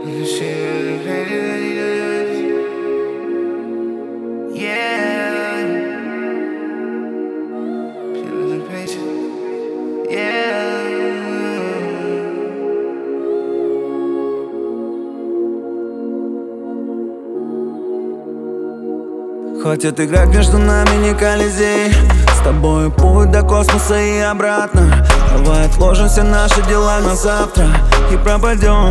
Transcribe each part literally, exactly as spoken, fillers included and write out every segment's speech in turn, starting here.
Хватит играть между нами, не Колизей. С тобой путь до космоса и обратно. Давай отложим все наши дела на завтра и пропадем.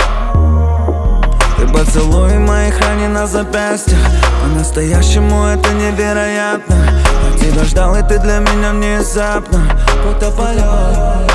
Ты поцелуй моих ран на запястьях. По-настоящему это невероятно. Я тебя ждал, и ты для меня внезапно будто полет.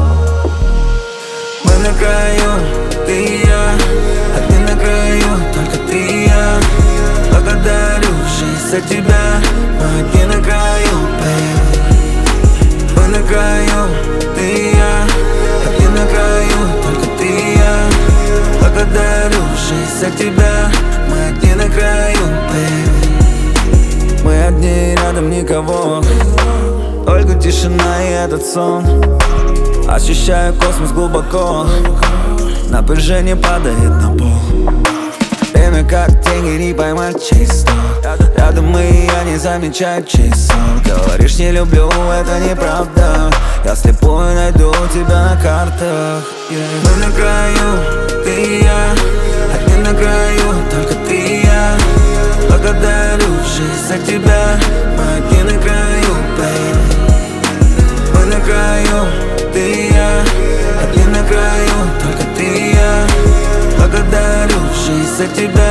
Мы на краю, ты и я. Одни на краю, только ты и я. Благодарю жизнь за тебя. Мы одни на краю, baby. Мы на краю, ты и я. Одни на краю, только ты и я. Благодарю жизнь за тебя. Мы одни на краю, baby. Мы одни, рядом никого. Только тишина и этот сон. Ощущаю космос глубоко. Напряжение падает на пол. Время как деньги, не поймать чисто. Рядом мы, и я не замечаю часов. Говоришь, не люблю, это неправда. Я слепую найду тебя на картах, yeah. Мы на краю, ты и я. Одни на краю, только ты и я. Благодарю жизнь за тебя. Мы одни на краю, baby. Мы на краю, ты и я. Одни на краю, только ты и я. Благодарю жизнь за тебя.